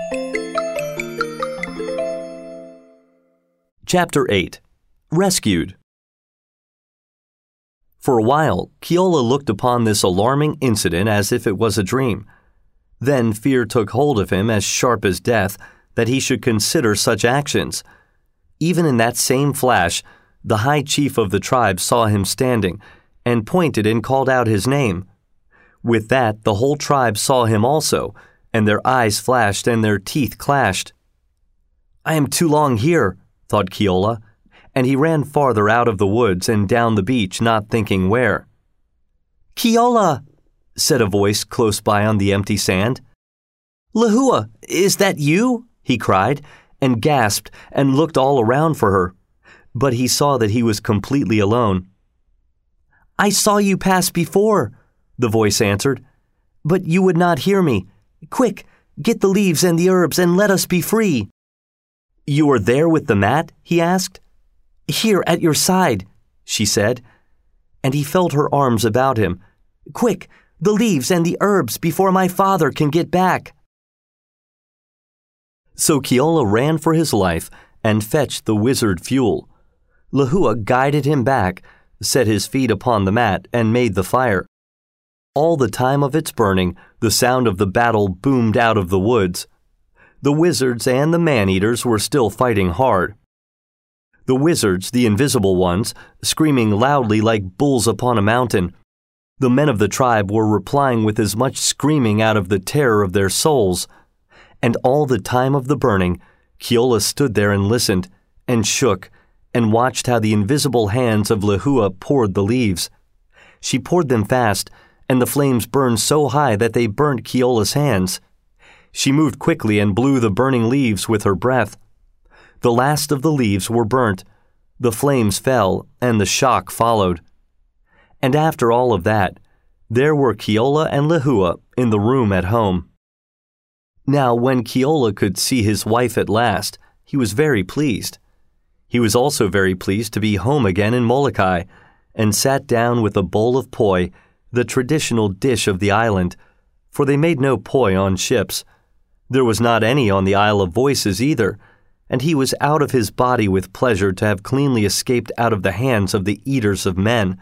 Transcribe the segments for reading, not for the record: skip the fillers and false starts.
Chapter 8. Rescued. For a while, Keola looked upon this alarming incident as if it was a dream. Then fear took hold of him as sharp as death that he should consider such actions. Even in that same flash, the high chief of the tribe saw him standing, and pointed and called out his name. With that, the whole tribe saw him also, and their eyes flashed and their teeth clashed. "I am too long here," thought Keola, and he ran farther out of the woods and down the beach, not thinking where. "Keola," said a voice close by on the empty sand. "Lehua, is that you?" he cried, and gasped and looked all around for her. But he saw that he was completely alone. "I saw you pass before," the voice answered, "but you would not hear me. Quick, get the leaves and the herbs and let us be free." "You are there with the mat?" he asked. "Here at your side," she said, and he felt her arms about him. "Quick, the leaves and the herbs before my father can get back." So Keola ran for his life and fetched the wizard fuel. Lehua guided him back, set his feet upon the mat, and made the fire. All the time of its burning, the sound of the battle boomed out of the woods. The wizards and the man-eaters were still fighting hard. The wizards, the invisible ones, screaming loudly like bulls upon a mountain. The men of the tribe were replying with as much screaming out of the terror of their souls. And all the time of the burning, Keola stood there and listened, and shook, and watched how the invisible hands of Lehua poured the leaves. She poured them fast, and the flames burned so high that they burnt Keola's hands. She moved quickly and blew the burning leaves with her breath. The last of the leaves were burnt, the flames fell, and the shock followed. And after all of that, there were Keola and Lehua in the room at home. Now when Keola could see his wife at last, he was very pleased. He was also very pleased to be home again in Molokai, and sat down with a bowl of poi, the traditional dish of the island, for they made no poi on ships. There was not any on the Isle of Voices either, and he was out of his body with pleasure to have cleanly escaped out of the hands of the eaters of men.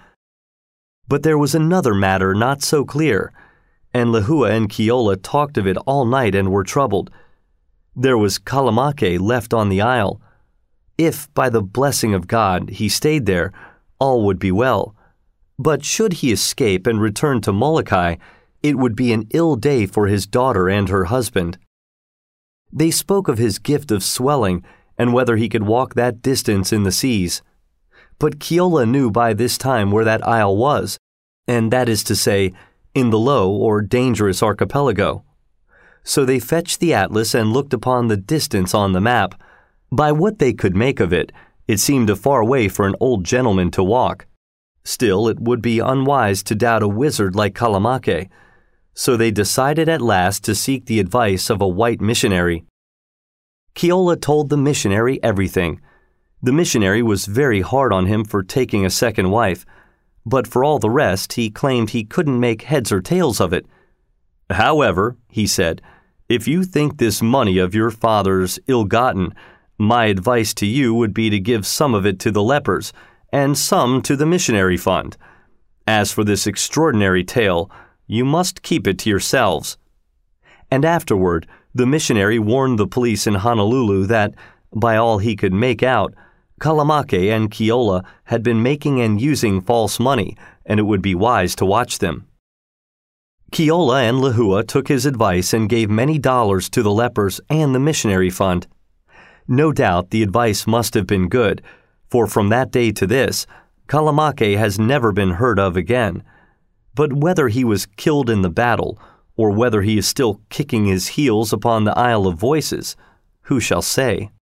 But there was another matter not so clear, and Lehua and Keola talked of it all night and were troubled. There was Kalamake left on the isle. If, by the blessing of God, he stayed there, all would be well. But should he escape and return to Molokai, it would be an ill day for his daughter and her husband. They spoke of his gift of swelling and whether he could walk that distance in the seas. But Keola knew by this time where that isle was, and that is to say, in the low or dangerous archipelago. So they fetched the atlas and looked upon the distance on the map. By what they could make of it, it seemed a far way for an old gentleman to walk. Still, it would be unwise to doubt a wizard like Kalamake. So they decided at last to seek the advice of a white missionary. Keola told the missionary everything. The missionary was very hard on him for taking a second wife, but for all the rest he claimed he couldn't make heads or tails of it. "However," he said, "if you think this money of your father's ill-gotten, my advice to you would be to give some of it to the lepers, and some to the missionary fund. As for this extraordinary tale, you must keep it to yourselves." And afterward, the missionary warned the police in Honolulu that, by all he could make out, Kalamake and Keola had been making and using false money, and it would be wise to watch them. Keola and Lehua took his advice and gave many dollars to the lepers and the missionary fund. No doubt the advice must have been good, for from that day to this, Kalamake has never been heard of again. But whether he was killed in the battle, or whether he is still kicking his heels upon the Isle of Voices, who shall say?